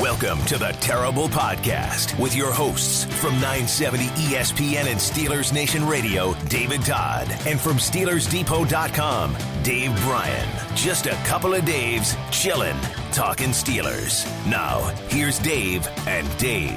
Welcome to the Terrible Podcast with your hosts from 970 ESPN and Steelers Nation Radio, David Todd, and from SteelersDepot.com, Dave Bryan. Just a couple of Daves chilling, talking Steelers. Now, here's Dave and Dave.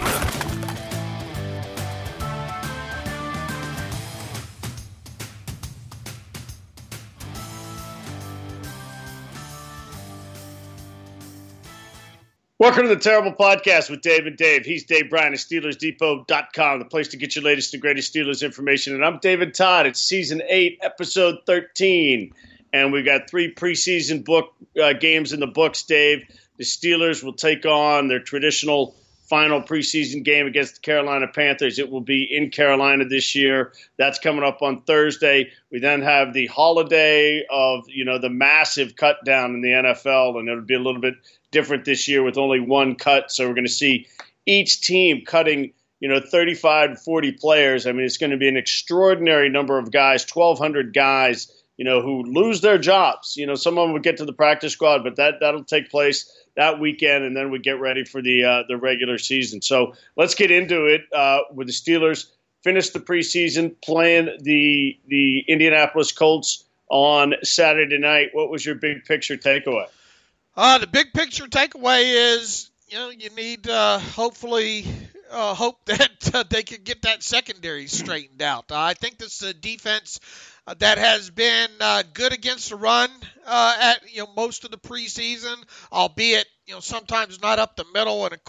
Welcome to the Terrible Podcast with Dave and Dave. He's Dave Bryan at SteelersDepot.com, the place to get your latest and greatest Steelers information. And I'm David Todd. It's Season 8, Episode 13. And we've got 3 preseason games in the books, Dave. The Steelers will take on their traditional final preseason game against the Carolina Panthers. It will be in Carolina this year. That's coming up on Thursday. We then have the holiday of, the massive cut down in the NFL, and it'll be a little bit different this year with only one cut. So we're going to see each team cutting, 35 to 40 players. I mean, it's going to be an extraordinary number of guys, 1,200 guys, who lose their jobs. Some of them will get to the practice squad, but that'll take place that weekend, and then we get ready for the regular season. So let's get into it with the Steelers. Finish the preseason playing the Indianapolis Colts on Saturday night. What was your big picture takeaway? The big picture takeaway is, you need hopefully hope that they can get that secondary straightened out. I think this is a defense that has been good against the run at most of the preseason, albeit sometimes not up the middle and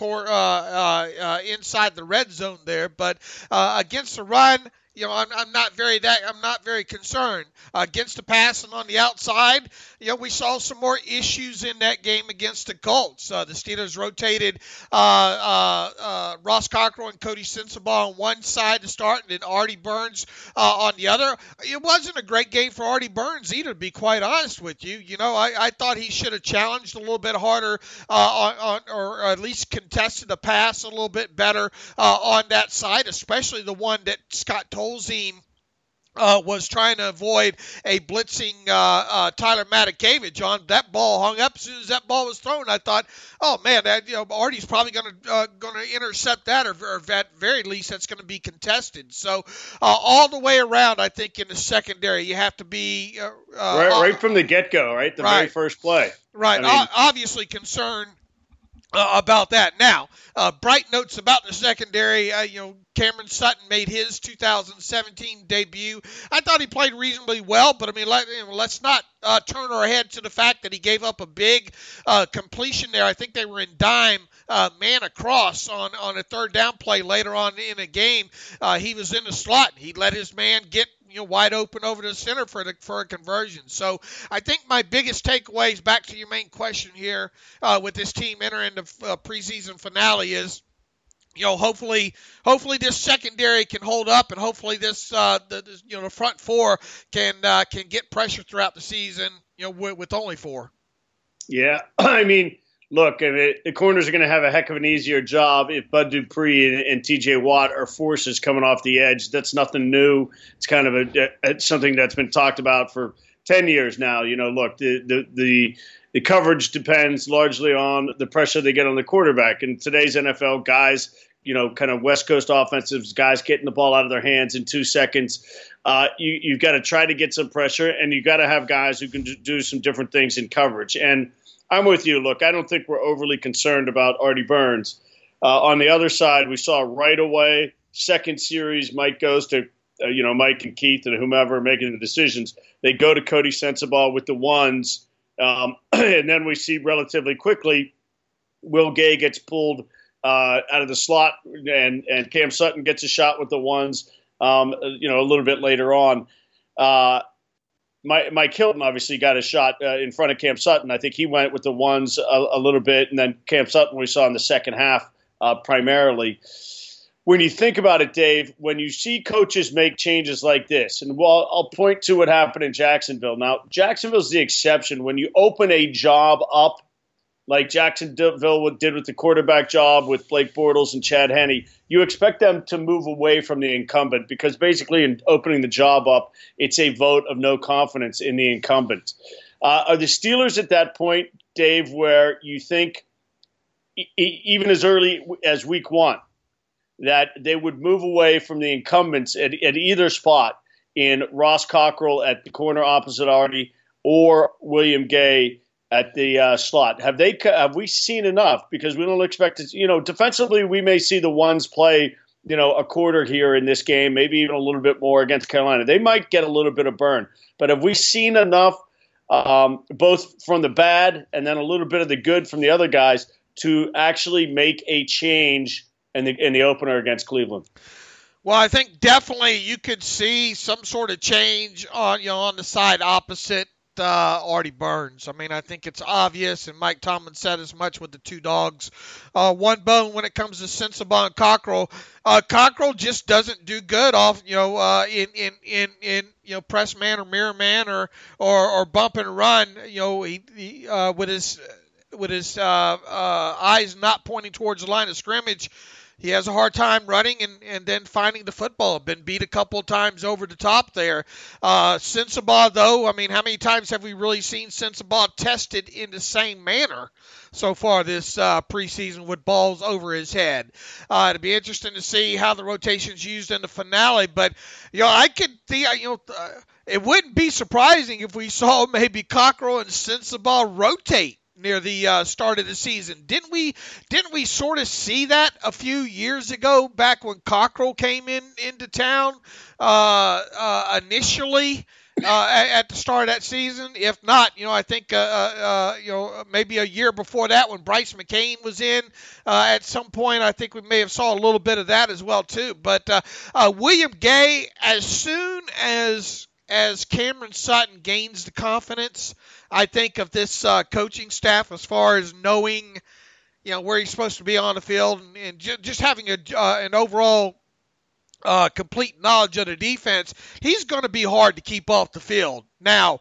inside the red zone there, but against the run. I'm not very concerned. Against the pass and on the outside, we saw some more issues in that game against the Colts. The Steelers rotated Ross Cockrell and Cody Sensabaugh on one side to start, and then Artie Burns on the other. It wasn't a great game for Artie Burns either, to be quite honest with you. I thought he should have challenged a little bit harder or at least contested the pass a little bit better on that side, especially the one that Scott Tolzien was trying to avoid a blitzing Tyler Matakevich on. That ball hung up as soon as that ball was thrown. I thought, oh man, Artie's probably going to intercept that, or at very least that's going to be contested. So all the way around, I think in the secondary you have to be right from the get-go, right? The very first play, right? Obviously concerned about that. Now, bright notes about the secondary. Cameron Sutton made his 2017 debut. I thought he played reasonably well, but let's not turn our head to the fact that he gave up a big completion there. I think they were in dime man across on a third down play later on in a game. He was in the slot. He let his man get wide open over the center for a conversion. So I think my biggest takeaway is back to your main question here with this team entering the preseason finale is, hopefully this secondary can hold up, and hopefully this the front four can get pressure throughout the season, with only 4. Yeah, look, the corners are going to have a heck of an easier job if Bud Dupree and T.J. Watt are forces coming off the edge. That's nothing new. It's kind of something that's been talked about for 10 years now. Look, the coverage depends largely on the pressure they get on the quarterback. In today's NFL, guys, kind of West Coast offensives, guys getting the ball out of their hands in 2 seconds. You've got to try to get some pressure, and you've got to have guys who can do some different things in coverage. And I'm with you. Look, I don't think we're overly concerned about Artie Burns. On the other side, we saw right away, second series, Mike goes to, Mike and Keith and whomever making the decisions. They go to Cody Sensabaugh with the ones. And then we see relatively quickly Will Gay gets pulled out of the slot, and Cam Sutton gets a shot with the ones, a little bit later on. Mike Hilton obviously got a shot in front of Cam Sutton. I think he went with the ones a little bit, and then Cam Sutton we saw in the second half primarily. When you think about it, Dave, when you see coaches make changes like this, and I'll point to what happened in Jacksonville. Now, Jacksonville's the exception. When you open a job up, like Jacksonville did with the quarterback job with Blake Bortles and Chad Henne, you expect them to move away from the incumbent because basically in opening the job up, it's a vote of no confidence in the incumbent. Are the Steelers at that point, Dave, where you think even as early as week one, that they would move away from the incumbents at either spot in Ross Cockrell at the corner opposite Artie or William Gay at the slot. Have we seen enough? Because we don't expect to, defensively we may see the ones play, a quarter here in this game, maybe even a little bit more against Carolina. They might get a little bit of burn. But have we seen enough, both from the bad and then a little bit of the good from the other guys, to actually make a change in the opener against Cleveland? Well, I think definitely you could see some sort of change on the side opposite Artie Burns. I mean, I think it's obvious, and Mike Tomlin said as much with the two dogs. One bone when it comes to Sensabaugh and Cockrell. Cockrell just doesn't do good off in press man or mirror man or bump and run. He with his eyes not pointing towards the line of scrimmage. He has a hard time running and then finding the football. Been beat a couple of times over the top there. Sensabaugh, though, I mean, how many times have we really seen Sensabaugh tested in the same manner so far this preseason with balls over his head? It'd be interesting to see how the rotation's used in the finale. But, I could see, it wouldn't be surprising if we saw maybe Cockrell and Sensabaugh rotate near the start of the season. Didn't we sort of see that a few years ago back when Cockrell came into town initially at the start of that season? If not, I think maybe a year before that when Bryce McCain was in at some point, I think we may have saw a little bit of that as well too. But William Gay, as soon as Cameron Sutton gains the confidence, I think, of this coaching staff as far as knowing, where he's supposed to be on the field and just having an overall complete knowledge of the defense, he's going to be hard to keep off the field. Now,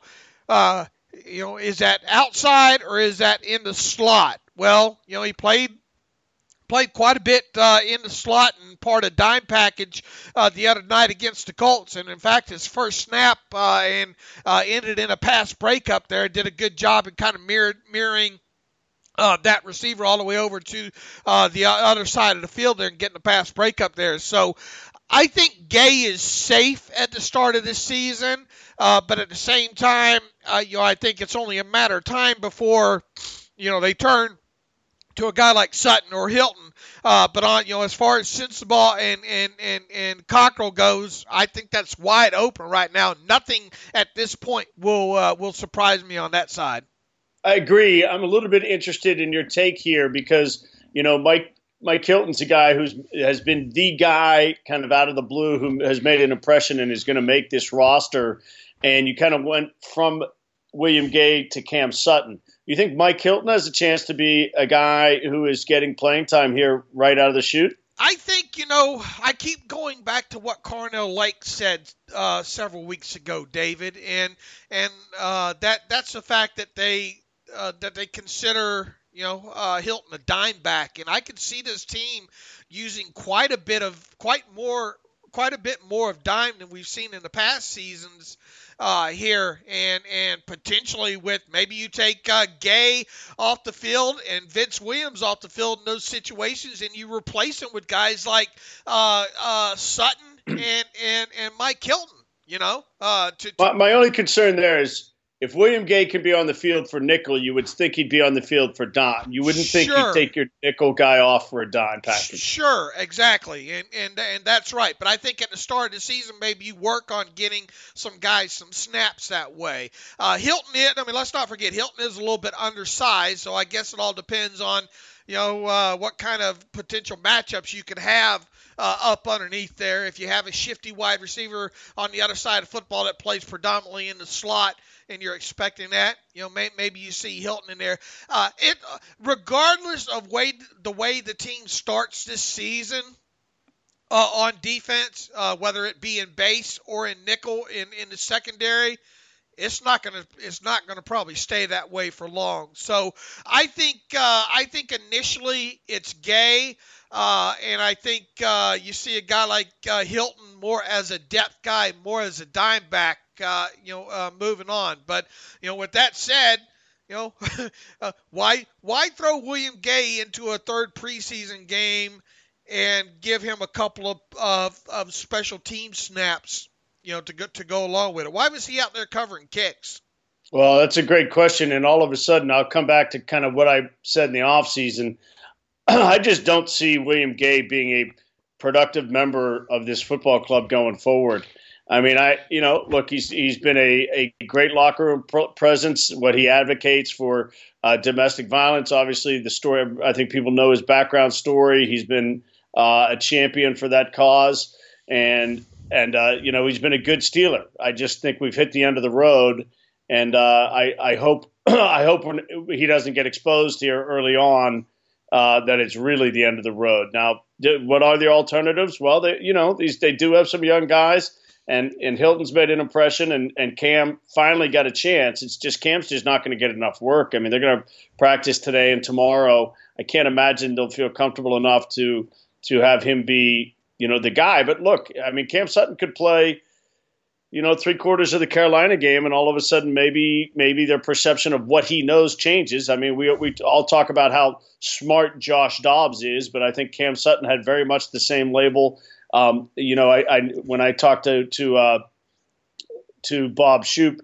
is that outside or is that in the slot? Well, he played quite a bit in the slot and part of dime package the other night against the Colts. And, in fact, his first snap ended in a pass breakup there. Did a good job in kind of mirroring that receiver all the way over to the other side of the field there and getting a pass breakup there. So I think Gay is safe at the start of this season. But at the same time, I think it's only a matter of time before, they turn to a guy like Sutton or Hilton, but as far as Sensabaugh and Cockrell goes, I think that's wide open right now. Nothing at this point will surprise me on that side. I agree. I'm a little bit interested in your take here because Mike Hilton's a guy has been the guy kind of out of the blue who has made an impression and is going to make this roster. And you kind of went from William Gay to Cam Sutton. You think Mike Hilton has a chance to be a guy who is getting playing time here right out of the chute? I think, I keep going back to what Carnell Lake said several weeks ago, David, and that's the fact that they consider Hilton a dime back, and I could see this team using quite a bit more of dime than we've seen in the past seasons. Here and potentially with maybe you take Gay off the field and Vince Williams off the field in those situations, and you replace him with guys like Sutton and Mike Hilton. My only concern there is if William Gay can be on the field for nickel, you would think he'd be on the field for dime. You wouldn't think you'd take your nickel guy off for a dime package. Sure, exactly, and that's right. But I think at the start of the season, maybe you work on getting some guys some snaps that way. Hilton, let's not forget, Hilton is a little bit undersized, so I guess it all depends on what kind of potential matchups you could have up underneath there. If you have a shifty wide receiver on the other side of football that plays predominantly in the slot, and you're expecting that, maybe you see Hilton in there. Regardless of the way the team starts this season on defense, whether it be in base or in nickel in the secondary, it's not gonna probably stay that way for long. So I think initially it's Gay. And I think you see a guy like Hilton more as a depth guy, more as a dime back, moving on. But, with that said, You know, why throw William Gay into a third preseason game and give him a couple of special team snaps, to go along with it? Why was he out there covering kicks? Well, that's a great question, and all of a sudden, I'll come back to kind of what I said in the offseason. I just don't see William Gay being a productive member of this football club going forward. I mean, look, he's been a great locker room presence. What he advocates for domestic violence, obviously, the story. I think people know his background story. He's been a champion for that cause, and he's been a good Steeler. I just think we've hit the end of the road, and I hope when he doesn't get exposed here early on that it's really the end of the road. Now, what are the alternatives? Well, they do have some young guys. And Hilton's made an impression, and Cam finally got a chance. It's just Cam's just not going to get enough work. I mean, they're going to practice today and tomorrow. I can't imagine they'll feel comfortable enough to have him be, the guy. But look, I mean, Cam Sutton could play, 3/4 of the Carolina game, and all of a sudden maybe their perception of what he knows changes. I mean, we all talk about how smart Josh Dobbs is, but I think Cam Sutton had very much the same label. When I talked to Bob Shoop,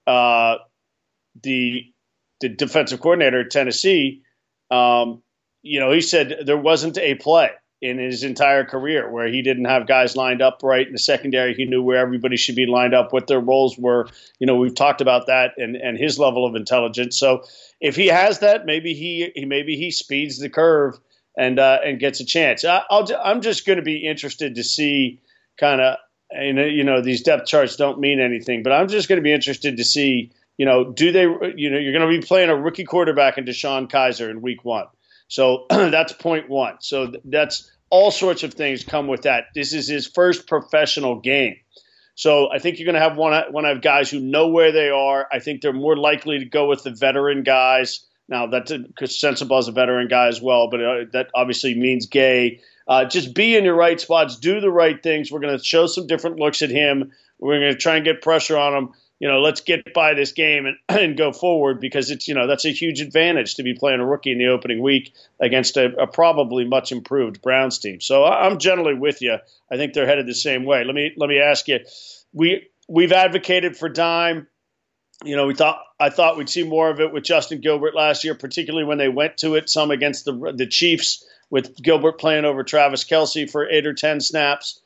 the defensive coordinator at Tennessee, he said there wasn't a play in his entire career where he didn't have guys lined up right in the secondary. He knew where everybody should be lined up, what their roles were. We've talked about that and his level of intelligence. So if he has that, maybe he speeds the curve and gets a chance. I'm just going to be interested to see kind of, these depth charts don't mean anything, but I'm just going to be interested to see, do they, you're going to be playing a rookie quarterback in Deshaun Kaiser in week 1. So that's point 1. So that's all sorts of things come with that. This is his first professional game. So I think you're going to have guys who know where they are. I think they're more likely to go with the veteran guys. Now, that's because Sensabaugh is a veteran guy as well, but that obviously means Gay. Just be in your right spots, do the right things. We're going to show some different looks at him. We're going to try and get pressure on him. Let's get by this game and go forward, because it's that's a huge advantage to be playing a rookie in the opening week against a probably much improved Browns team. So I'm generally with you. I think they're headed the same way. Let me ask you. We've advocated for dime. I thought we'd see more of it with Justin Gilbert last year, particularly when they went to it some against the Chiefs, with Gilbert playing over Travis Kelce for 8 or 10 snaps.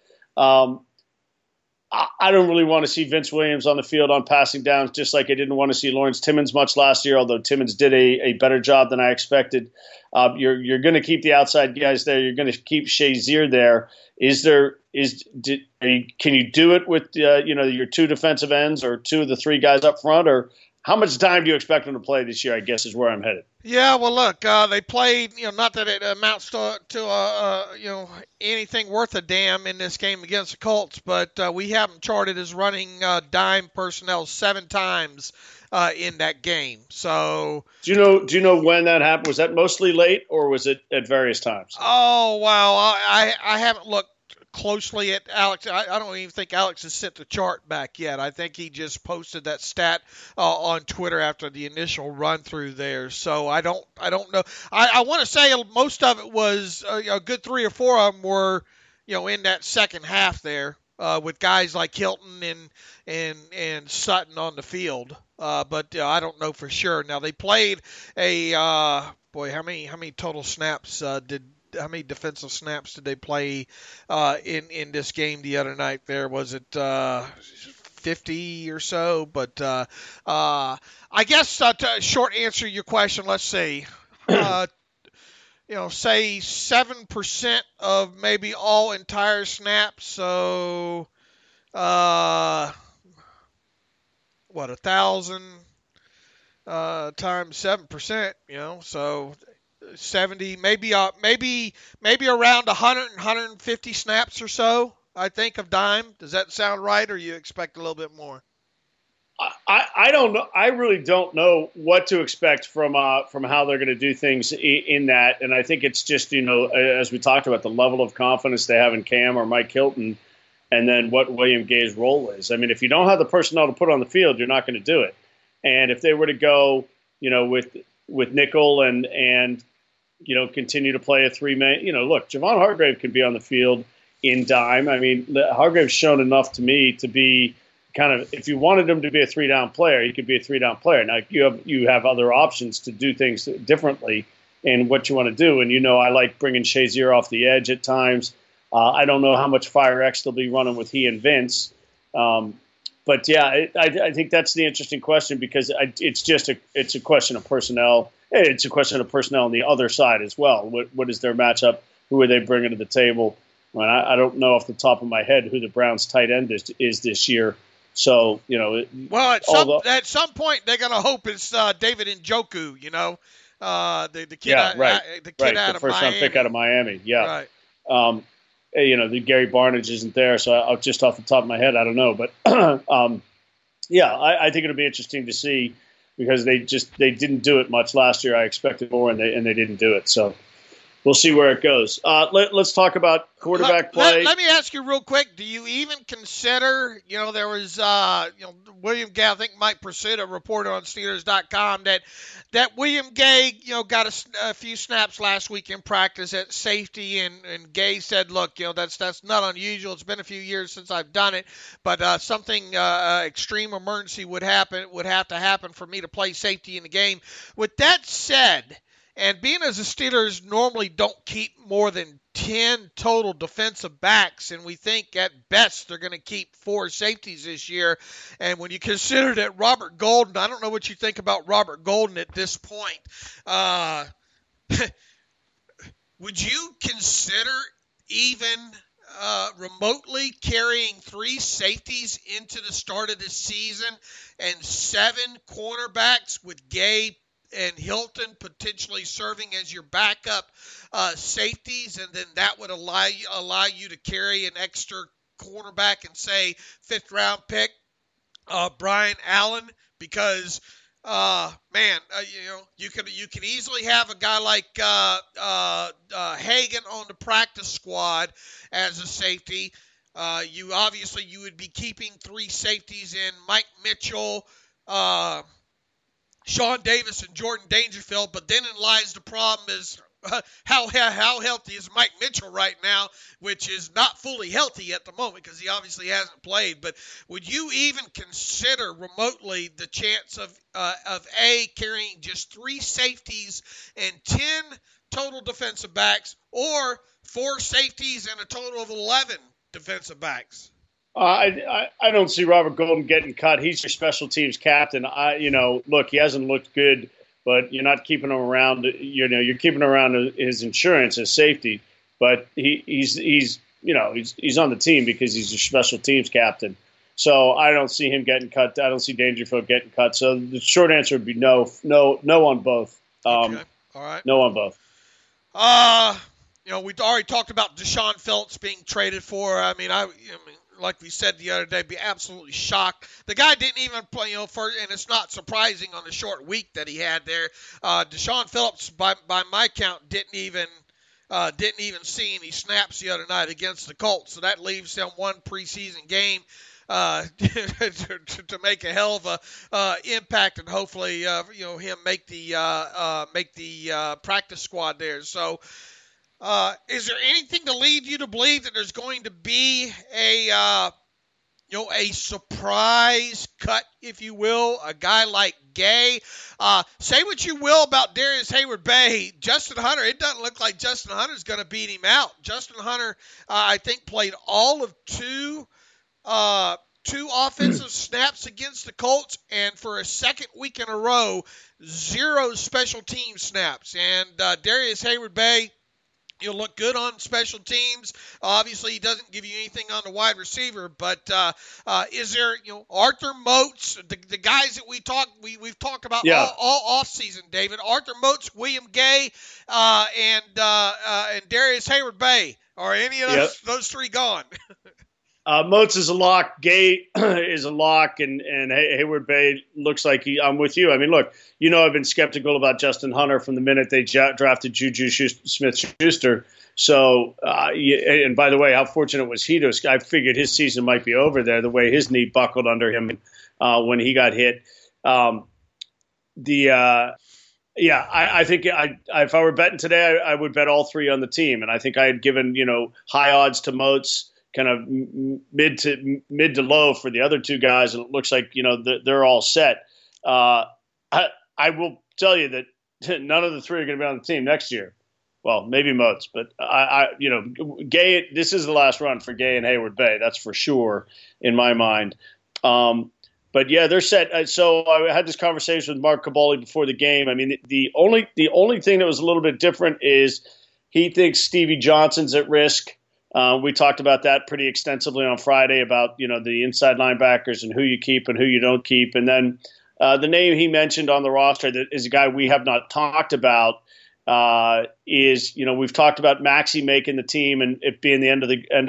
I don't really want to see Vince Williams on the field on passing downs, just like I didn't want to see Lawrence Timmons much last year, although Timmons did a better job than I expected. You're going to keep the outside guys there. You're going to keep Shazier there. Can you do it with your 2 defensive ends or 2 of the 3 guys up front, or how much time do you expect them to play this year, I guess, is where I'm headed. Yeah, well, look, they played, not that it amounts to anything worth a damn in this game against the Colts, but we have them charted as running dime personnel 7 times in that game. So do you know when that happened? Was that mostly late, or was it at various times? Oh, wow. I haven't looked closely at Alex. I don't even think Alex has sent the chart back yet. I think he just posted that stat on Twitter after the initial run through there. So I don't know. I want to say most of it was a good 3 or 4 of them were in that second half there with guys like Hilton and Sutton on the field. But I don't know for sure. Now they played how many total snaps how many defensive snaps did they play in this game the other night there? Was it 50 or so? But I guess to short answer your question, let's see. Say 7% of maybe all entire snaps. So, 1,000 times 7%, so 70, maybe around 100, 150 snaps or so, I think, of dime. Does that sound right, or you expect a little bit more? I don't know. I really don't know what to expect from how they're going to do things in that. And I think it's just, as we talked about, the level of confidence they have in Cam or Mike Hilton, and then what William Gay's role is. I mean, if you don't have the personnel to put on the field, you're not going to do it. And if they were to go, with nickel and continue to play a 3-man. Look, Javon Hargrave can be on the field in dime. I mean, Hargrave's shown enough to me to be kind of, if you wanted him to be a 3-down player, he could be a 3-down player. Now you have other options to do things differently in what you want to do. And I like bringing Shazier off the edge at times. I don't know how much Fire X they'll be running with he and Vince. But yeah, I think that's the interesting question, because it's a question of personnel. It's a question of personnel on the other side as well. What is their matchup? Who are they bringing to the table? I don't know off the top of my head who the Browns' tight end is this year. So well, at some point they're gonna hope it's David Njoku. The kid, the kid out of first Miami. round pick out of Miami. Yeah. Right. The Gary Barnage isn't there, so I'll just off the top of my head, I don't know. But I think it'll be interesting to see, because they didn't do it much last year. I expected more, and they didn't do it. So we'll see where it goes. Let's talk about quarterback play. Let me ask you real quick. Do you even consider, there was, William Gay, I think Mike Pursuta reported on Steelers.com that William Gay, got a few snaps last week in practice at safety, and Gay said, look, that's not unusual. It's been a few years since I've done it, but something extreme emergency would have to happen for me to play safety in the game. With that said, and being as the Steelers normally don't keep more than 10 total defensive backs, and we think at best they're going to keep 4 safeties this year, and when you consider that Robert Golden, I don't know what you think about Robert Golden at this point, would you consider even remotely carrying 3 safeties into the start of the season and 7 cornerbacks with Gay and Hilton potentially serving as your backup safeties, and then that would allow you to carry an extra cornerback and say 5th round pick Brian Allen, because you can easily have a guy like Hagan on the practice squad as a safety. You would be keeping 3 safeties in Mike Mitchell, Sean Davis, and Jordan Dangerfield, but then lies the problem is how healthy is Mike Mitchell right now, which is not fully healthy at the moment because he obviously hasn't played. But would you even consider remotely the chance of carrying just 3 safeties and 10 total defensive backs, or 4 safeties and a total of 11 defensive backs? I don't see Robert Golden getting cut. He's your special teams captain. Look, he hasn't looked good, but you're not keeping him around. You're keeping him around his insurance as safety. But he's on the team because he's your special teams captain. So I don't see him getting cut. I don't see Dangerfield getting cut. So the short answer would be no on both. Okay. All right. No on both. We'd already talked about Deshaun Phillips being traded for. I mean, like we said the other day, be absolutely shocked. The guy didn't even play, and it's not surprising on the short week that he had there. Deshaun Phillips, by my count, didn't even see any snaps the other night against the Colts. So that leaves him 1 preseason game to make a hell of a impact, and hopefully him make the practice squad there. So. Is there anything to lead you to believe that there's going to be a surprise cut, if you will, a guy like Gay? Say what you will about Darius Hayward-Bay. Justin Hunter, it doesn't look like Justin Hunter's going to beat him out. Justin Hunter, I think, played all of 2 offensive snaps against the Colts, and for a second week in a row, 0 special team snaps. And Darius Hayward-Bay, he'll look good on special teams. Obviously, he doesn't give you anything on the wide receiver. But is there, Arthur Moats, the guys that we've talked about all offseason, David, Arthur Moats, William Gay, and Darius Hayward-Bay. Are any of those 3 gone? Moats is a lock. Gay is a lock, and Hayward-Bay looks like I'm with you. I mean, look, I've been skeptical about Justin Hunter from the minute they drafted Juju Smith-Schuster. So, and by the way, how fortunate was he to? I figured his season might be over there, the way his knee buckled under him when he got hit. I think if I were betting today, I would bet all three on the team, and I think I had given high odds to Moats, kind of mid to low for the other two guys, and it looks like they're all set. I will tell you that none of the three are going to be on the team next year. Well, maybe Moats, but Gay. This is the last run for Gay and Hayward Bay. That's for sure in my mind. But yeah, they're set. So I had this conversation with Mark Kaboly before the game. I mean, the only thing that was a little bit different is he thinks Stevie Johnson's at risk. We talked about that pretty extensively on Friday about the inside linebackers and who you keep and who you don't keep. And then the name he mentioned on the roster that is a guy we have not talked about is we've talked about Maxey making the team and it being the end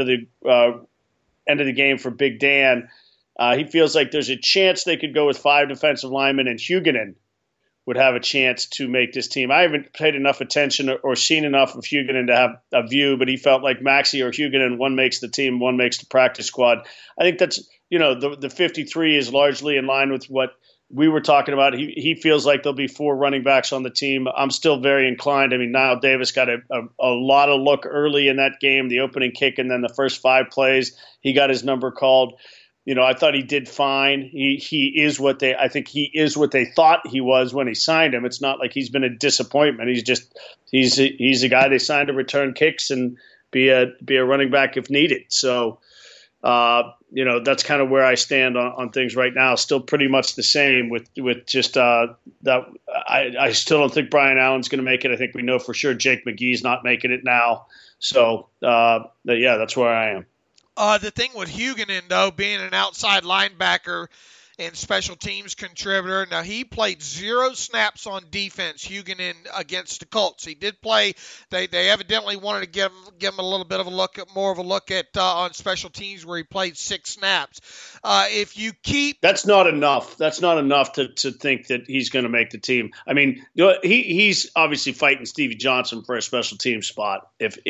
of the game for Big Dan. He feels like there's a chance they could go with 5 defensive linemen and Huguenin would have a chance to make this team. I haven't paid enough attention or seen enough of Huguenin to have a view, but he felt like Maxey or Huguenin, one makes the team, one makes the practice squad. I think that's, the 53 is largely in line with what we were talking about. He feels like there'll be 4 running backs on the team. I'm still very inclined. I mean, Niall Davis got a lot of look early in that game, the opening kick, and then the first 5 plays, he got his number called. I thought he did fine. He is what they thought he was when he signed him. It's not like he's been a disappointment. He's a guy they signed to return kicks and be a running back if needed. So, that's kind of where I stand on things right now. Still pretty much the same with just that. I still don't think Brian Allen's going to make it. I think we know for sure Jake McGee's not making it now. So, that's where I am. The thing with Huguenin, though, being an outside linebacker and special teams contributor, now he played 0 snaps on defense, Huguenin, against the Colts. He did play. They evidently wanted to give him a little bit of a look at on special teams where he played 6 snaps. If you keep, that's not enough. That's not enough to think that he's going to make the team. I mean, he's obviously fighting Stevie Johnson for a special team spot.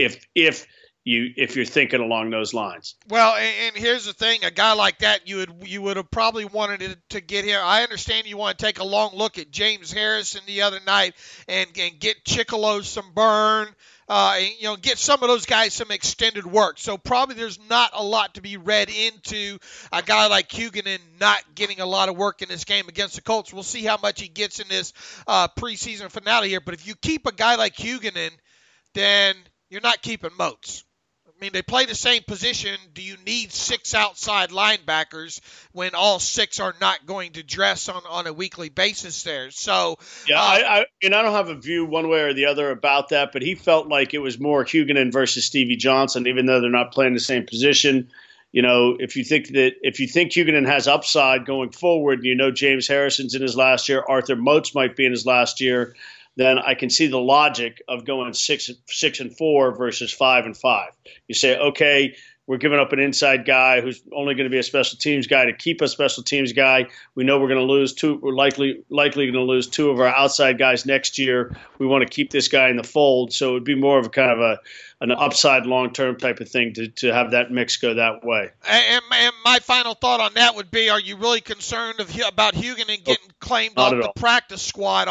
If you're thinking along those lines. Well, and here's the thing: a guy like that, you would have probably wanted to get here. I understand you want to take a long look at James Harrison the other night and get Chicolo some burn. Get some of those guys some extended work. So probably there's not a lot to be read into a guy like Huguenin not getting a lot of work in this game against the Colts. We'll see how much he gets in this preseason finale here. But if you keep a guy like Huguenin, then you're not keeping Moats. I mean, they play the same position. Do you need 6 outside linebackers when all 6 are not going to dress on a weekly basis there? So yeah, I don't have a view one way or the other about that, but he felt like it was more Huguenin versus Stevie Johnson, even though they're not playing the same position. If you think Huguenin has upside going forward, James Harrison's in his last year, Arthur Moats might be in his last year, then I can see the logic of going 6-4 versus 5-5. You say, okay, we're giving up an inside guy who's only going to be a special teams guy to keep a special teams guy. We know we're going to lose 2. We're likely going to lose 2 of our outside guys next year. We want to keep this guy in the fold. So it would be more of a kind of an upside long-term type of thing to have that mix go that way. And my final thought on that would be: are you really concerned about Huguenin getting claimed off the practice squad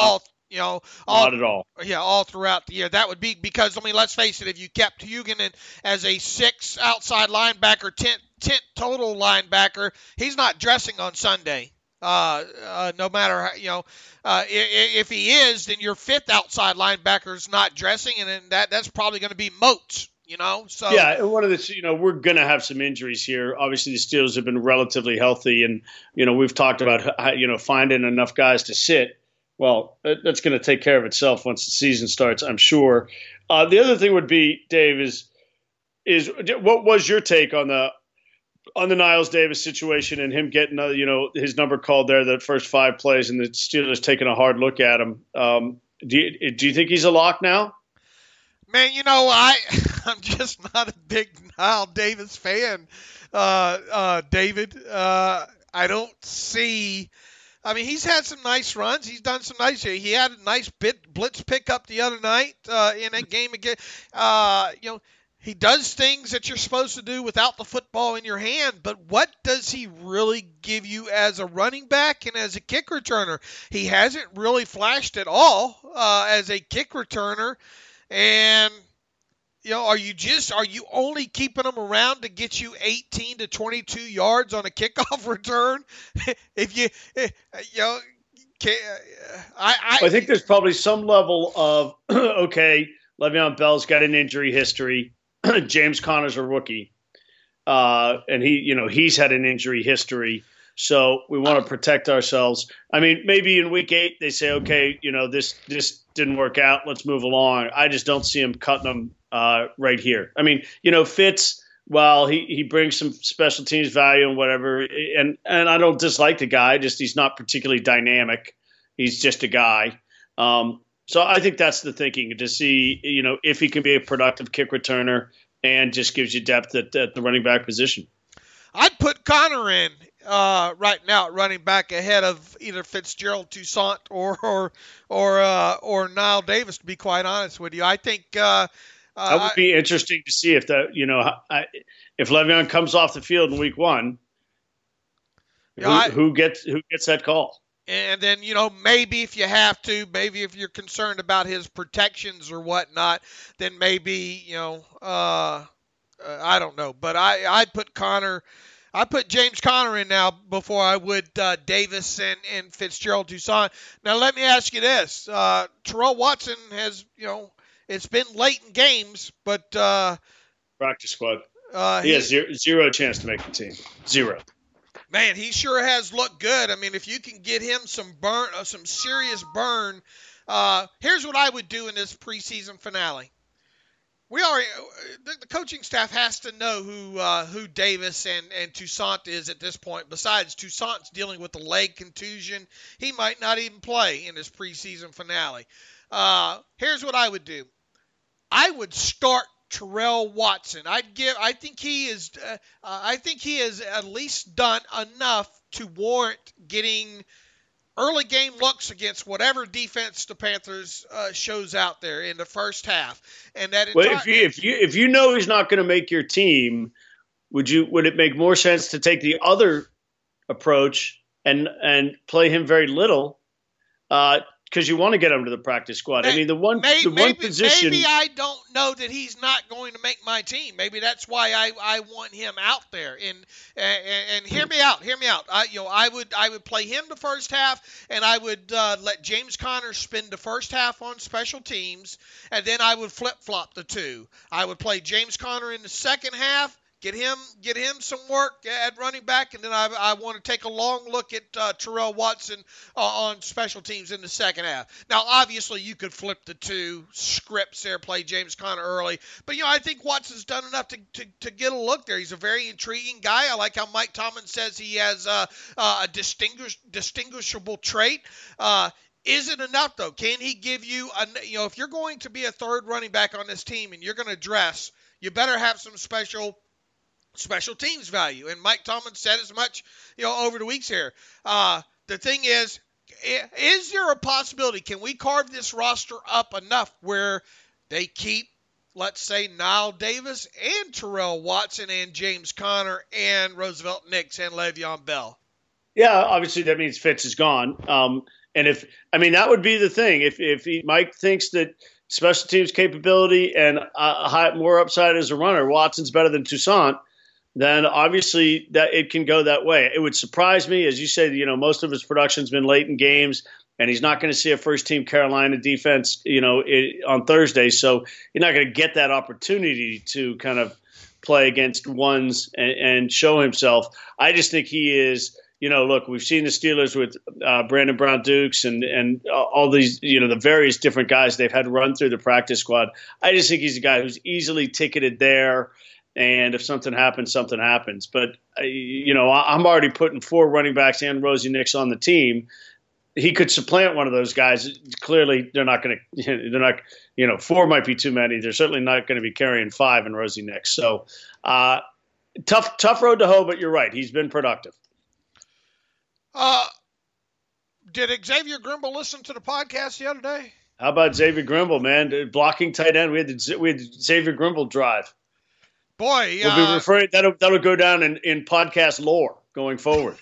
not at all. Yeah, all throughout the year. That would be because, let's face it, if you kept Huguenin as a 6 outside linebacker, 10 total linebacker, he's not dressing on Sunday. No matter if he is, then your 5th outside linebacker is not dressing, and then that's probably going to be Moats. So yeah, one of the we're going to have some injuries here. Obviously, the Steelers have been relatively healthy, and we've talked about finding enough guys to sit. Well, that's going to take care of itself once the season starts, I'm sure. The other thing would be, Dave, is what was your take on the Niles Davis situation and him getting his number called there the first 5 plays and the Steelers taking a hard look at him? Do you think he's a lock now? Man, I'm just not a big Niles Davis fan, David. I don't see. I mean, he's had some nice runs. He's done some nice. He had a nice blitz pickup the other night in that game again. He does things that you're supposed to do without the football in your hand, but what does he really give you as a running back and as a kick returner? He hasn't really flashed at all as a kick returner. And, are you only keeping him around to get you 18 to 22 yards on a kickoff return? I think there's probably some level of, okay, Le'Veon Bell's got an injury history. James Conner's a rookie, and he's had an injury history, so we want to protect ourselves. I mean, maybe in week 8 they say, okay, this didn't work out, let's move along. I just don't see him cutting them right here. I mean, Fitz, while he brings some special teams value and whatever, and I don't dislike the guy, just he's not particularly dynamic. He's just a guy. So I think that's the thinking, to see, if he can be a productive kick returner and just gives you depth at the running back position. I'd put Conner in right now at running back ahead of either Fitzgerald Toussaint or Knile Davis, to be quite honest with you. I think that would be interesting to see if if Le'Veon comes off the field in week 1, who gets that call. And then, maybe if you have to, maybe if you're concerned about his protections or whatnot, then maybe, I don't know. But I'd put James Conner in now before I would Davis and Fitzgerald Toussaint. Now, let me ask you this. Terrell Watson has, it's been late in games, but practice squad. He has zero chance to make the team. Zero. Man, he sure has looked good. I mean, if you can get him some serious burn, here's what I would do in this preseason finale. The coaching staff has to know who Davis and Toussaint is at this point. Besides, Toussaint's dealing with a leg contusion. He might not even play in this preseason finale. Here's what I would do. I would start Terrell Watson. I think he is at least done enough to warrant getting early game looks against whatever defense the Panthers shows out there in the first half. And that if you know he's not going to make your team, would it make more sense to take the other approach and play him very little? Because you want to get him to the practice squad. I mean, the one position. Maybe I don't know that he's not going to make my team. Maybe that's why I want him out there. And hear me out. I would play him the first half, and I would let James Conner spend the first half on special teams, and then I would flip flop the two. I would play James Conner in the second half. Get him some work at running back, and then I want to take a long look at Terrell Watson on special teams in the second half. Now, obviously, you could flip the two scripts there, play James Conner early, but I think Watson's done enough to get a look there. He's a very intriguing guy. I like how Mike Tomlin says he has a distinguishable trait. Is it enough, though? Can he give you if you're going to be a third running back on this team and you're going to dress, you better have some special teams value. And Mike Tomlin said as much, over the weeks here. The thing is there a possibility? Can we carve this roster up enough where they keep, let's say, Knile Davis and Terrell Watson and James Conner and Roosevelt Nix and Le'Veon Bell? Yeah, obviously that means Fitz is gone. That would be the thing. If Mike thinks that special teams capability and more upside as a runner, Watson's better than Toussaint, then obviously that it can go that way. It would surprise me, as you said, most of his production's been late in games, and he's not going to see a first-team Carolina defense, on Thursday. So you're not going to get that opportunity to kind of play against ones and show himself. I just think he is. Look, we've seen the Steelers with Brandon Brown Dukes and all these, the various different guys they've had run through the practice squad. I just think he's a guy who's easily ticketed there. And if something happens, something happens. But, I'm already putting 4 running backs and Rosie Nix on the team. He could supplant one of those guys. Clearly, they're not going to – 4 might be too many. They're certainly not going to be carrying 5 in Rosie Nix. So, tough road to hoe, but you're right. He's been productive. Did Xavier Grimble listen to the podcast the other day? How about Xavier Grimble, man? Blocking tight end. We had Xavier Grimble drive. Boy, we'll be referring that'll go down in podcast lore going forward.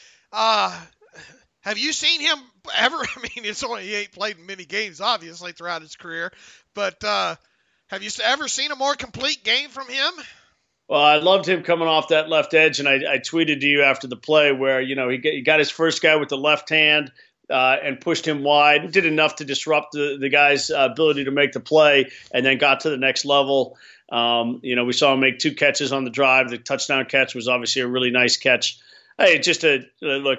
Have you seen him ever? I mean, he ain't played many games, obviously, throughout his career. But have you ever seen a more complete game from him? Well, I loved him coming off that left edge, and I tweeted to you after the play where, he got his first guy with the left hand and pushed him wide, did enough to disrupt the guy's ability to make the play, and then got to the next level. We saw him make 2 catches on the drive. The touchdown catch was obviously a really nice catch. Hey, just look,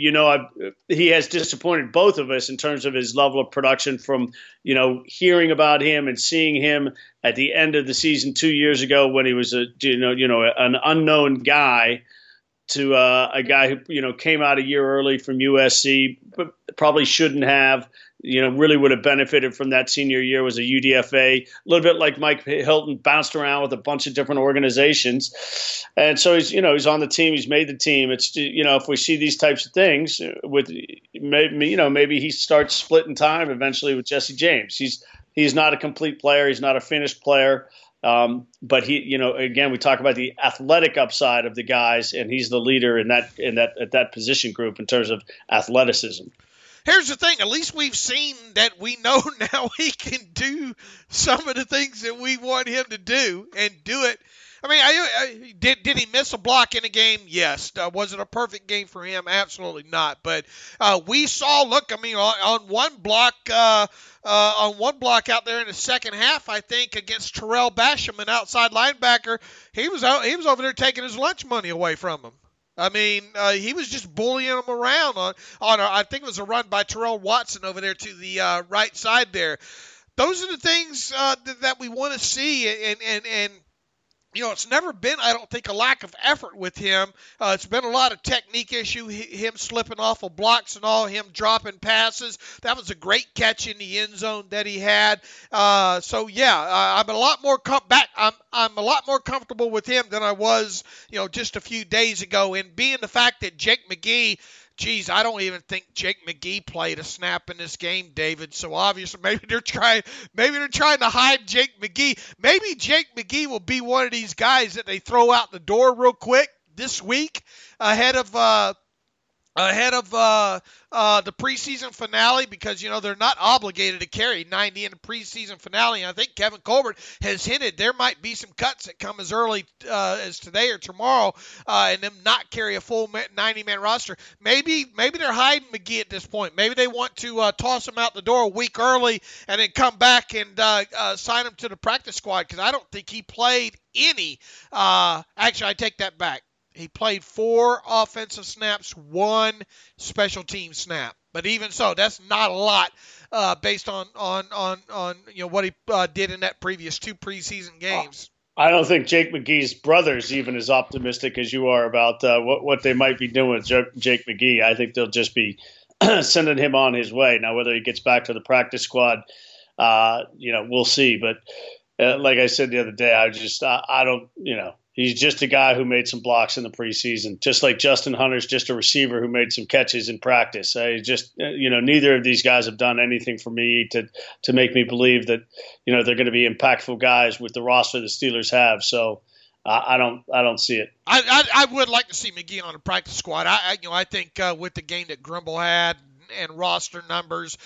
he has disappointed both of us in terms of his level of production from, hearing about him and seeing him at the end of the season 2 years ago when he was an unknown guy to a guy who, came out a year early from USC, but probably shouldn't have, really would have benefited from that senior year, was a UDFA, a little bit like Mike Hilton, bounced around with a bunch of different organizations. And so he's on the team, he's made the team. It's, if we see these types of things with maybe he starts splitting time eventually with Jesse James. He's not a complete player. He's not a finished player. But he, again, we talk about the athletic upside of the guys, and he's the leader in that position group in terms of athleticism. Here's the thing. At least we've seen that we know now he can do some of the things that we want him to do and do it. I mean, did he miss a block in a game? Yes. Was it a perfect game for him? Absolutely not. But we saw, on one block out there in the second half, I think, against Terrell Basham, an outside linebacker, he was over there taking his lunch money away from him. I mean, he was just bullying him around on I think it was a run by Terrell Watson over there to the right side there. Those are the things that we want to see, and it's never been, I don't think, a lack of effort with him. It's been a lot of technique issue, him slipping off of blocks and all, him dropping passes. That was a great catch in the end zone that he had. I'm a lot more I'm a lot more comfortable with him than I was, just a few days ago. And being the fact that Jake McGee, geez, I don't even think Jake McGee played a snap in this game, David. So obviously, maybe they're trying to hide Jake McGee. Maybe Jake McGee will be one of these guys that they throw out the door real quick this week ahead of the preseason finale, because they're not obligated to carry 90 in the preseason finale. And I think Kevin Colbert has hinted there might be some cuts that come as early as today or tomorrow, and them not carry a full 90-man roster. Maybe they're hiding McGee at this point. Maybe they want to toss him out the door a week early and then come back and sign him to the practice squad, because I don't think he played any. Actually, I take that back. He played 4 offensive snaps, 1 special team snap. But even so, that's not a lot based on what he did in that previous 2 preseason games. I don't think Jake McGee's brother's even as optimistic as you are about what they might be doing with Jake McGee. I think they'll just be sending him on his way. Now, whether he gets back to the practice squad, we'll see. But like I said the other day, I don't. He's just a guy who made some blocks in the preseason, just like Justin Hunter's just a receiver who made some catches in practice. Neither of these guys have done anything for me to make me believe that, they're going to be impactful guys with the roster the Steelers have. So I don't see it. I would like to see McGee on the practice squad. I think with the game that Grimble had and roster numbers,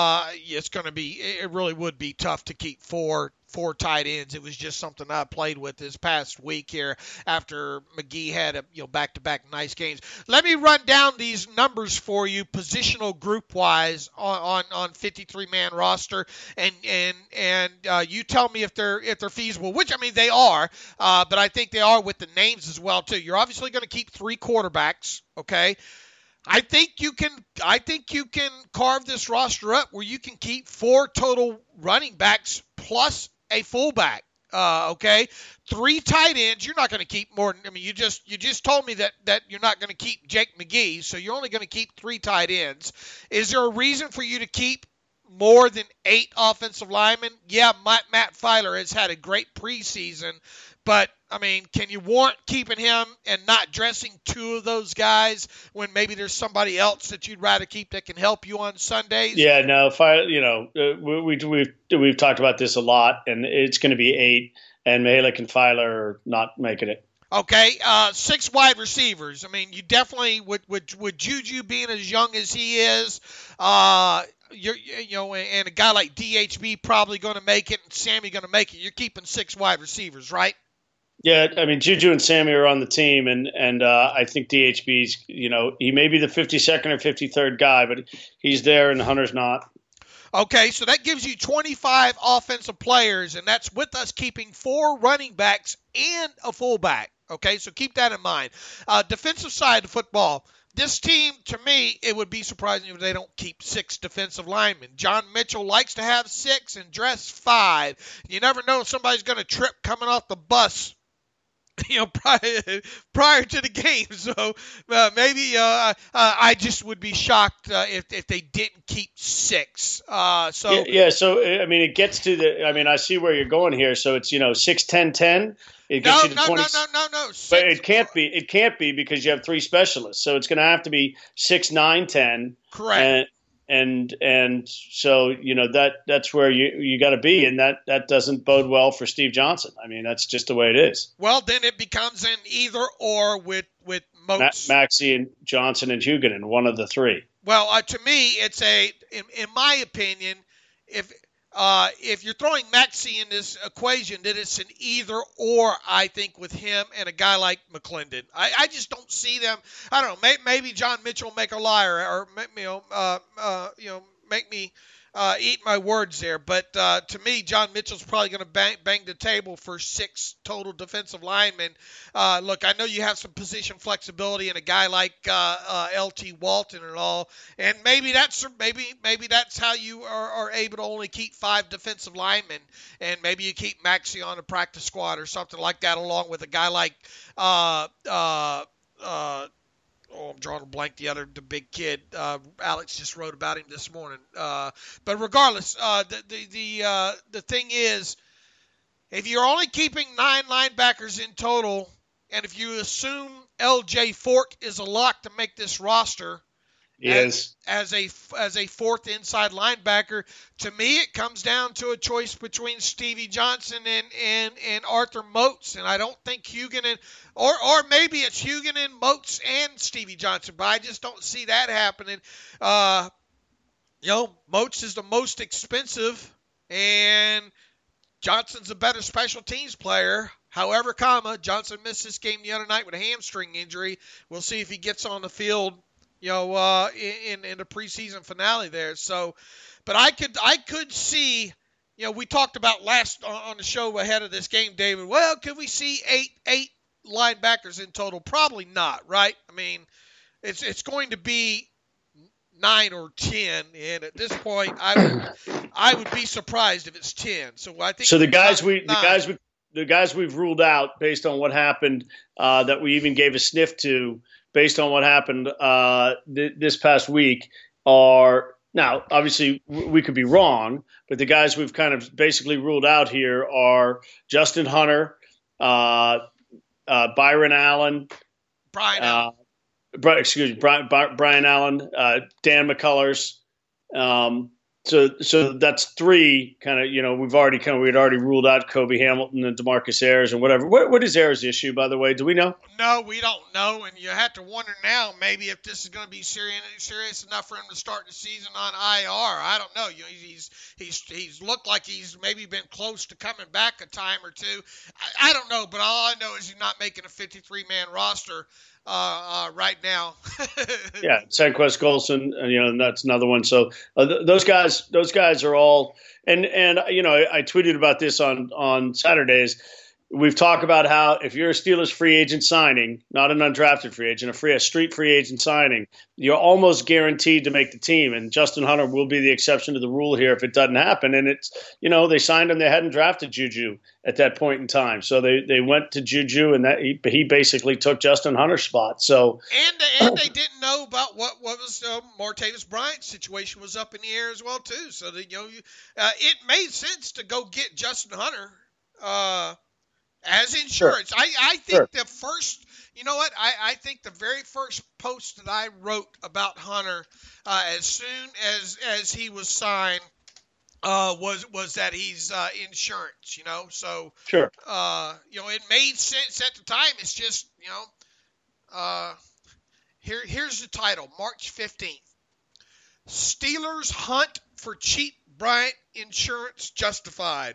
it really would be tough to keep four tight ends. It was just something I played with this past week here after McGee had back-to-back nice games. Let me run down these numbers for you, positional group wise on 53-man roster, and you tell me if they're feasible. Which they are, but I think they are with the names as well too. You're obviously going to keep 3 quarterbacks, okay? I think you can carve this roster up where you can keep 4 total running backs plus a fullback. Okay, 3 tight ends. You're not going to keep more. You just told me that you're not going to keep Jake McGee, so you're only going to keep 3 tight ends. Is there a reason for you to keep more than 8 offensive linemen? Yeah, Matt Filer has had a great preseason, but can you warrant keeping him and not dressing 2 of those guys when maybe there's somebody else that you'd rather keep that can help you on Sundays? Yeah, no. We've talked about this a lot, and it's going to be 8. and Mihalik and Filer are not making it. Okay, 6 wide receivers. I mean, you definitely with Juju being as young as he is, and a guy like DHB probably going to make it, and Sammy going to make it. You're keeping 6 wide receivers, right? Yeah, I mean, Juju and Sammy are on the team, and I think DHB's, he may be the 52nd or 53rd guy, but he's there and Hunter's not. Okay, so that gives you 25 offensive players, and that's with us keeping 4 running backs and a fullback. Okay, so keep that in mind. Defensive side of football. This team, to me, it would be surprising if they don't keep 6 defensive linemen. John Mitchell likes to have 6 and dress 5. You never know if somebody's going to trip coming off the bus, prior to the game. So maybe I just would be shocked if they didn't keep 6. So I mean, it gets to the. I mean, I see where you're going here. So it's 6, 10, 10. It gets you to 20. No. 6. But it can't be. It can't be because you have 3 specialists. So it's going to have to be 6, 9, 10. Correct. And so that's where you got to be, and that doesn't bode well for Steve Johnson. I mean, that's just the way it is. Well, then it becomes an either or with Moats, Maxey and Johnson and Huguenin, one of the 3. Well, to me, it's in my opinion, if you're throwing Maxey in this equation, that it's an either or, I think, with him and a guy like McClendon. I just don't see them. I don't know. Maybe John Mitchell will make a liar or make me eat my words there. But to me, John Mitchell's probably going to bang the table for 6 total defensive linemen. Look, I know you have some position flexibility in a guy like L.T. Walton and all, and maybe that's how you are able to only keep 5 defensive linemen, and maybe you keep Maxey on the practice squad or something like that, along with a guy like I'm drawing a blank. The big kid. Alex just wrote about him this morning. But regardless, the thing is, if you're only keeping 9 linebackers in total, and if you assume L.J. Fork is a lock to make this roster, yes, as a 4th inside linebacker, to me it comes down to a choice between Stevie Johnson and Arthur Moats, and I don't think Huguenin, or maybe it's Huguenin, Moats, and Stevie Johnson, but I just don't see that happening. Moats is the most expensive, and Johnson's a better special teams player. However, Johnson missed this game the other night with a hamstring injury. We'll see if he gets on the field in the preseason finale there. So, but I could see, we talked about last on the show ahead of this game, David. Well, could we see eight linebackers in total? Probably not, right? I mean, it's going to be 9 or 10, and at this point, I would be surprised if it's 10. So I think so. The guys we've ruled out based on what happened, that we even gave a sniff to. Based on what happened this past week, are now obviously we could be wrong, but the guys we've kind of basically ruled out here are Justin Hunter, Byron Allen, Brian Allen, Dan McCullers. So that's 3 kind of, we'd already ruled out Kobe Hamilton and DeMarcus Ayers and whatever. What is Ayers' issue, by the way? Do we know? No, we don't know. And you have to wonder now maybe if this is going to be serious enough for him to start the season on IR. I don't know. He's looked like he's maybe been close to coming back a time or 2. I don't know, but all I know is he's not making a 53-man roster right now. Yeah, Sanquest Golson, and that's another one. So those guys are all, and I tweeted about this on Saturdays. We've talked about how if you're a Steelers free agent signing, not an undrafted free agent, a street free agent signing, you're almost guaranteed to make the team. And Justin Hunter will be the exception to the rule here if it doesn't happen. And it's, they signed him. They hadn't drafted Juju at that point in time. So they went to Juju, and that he basically took Justin Hunter's spot. So and they didn't know about what was Martavis Bryant's situation was up in the air as well too. So that it made sense to go get Justin Hunter as insurance. Sure. I think the first, I think the very first post that I wrote about Hunter as soon as he was signed was that he's insurance, So Sure. it made sense at the time. It's just here's the title, March 15th. Steelers hunt for cheap Bryant insurance justified.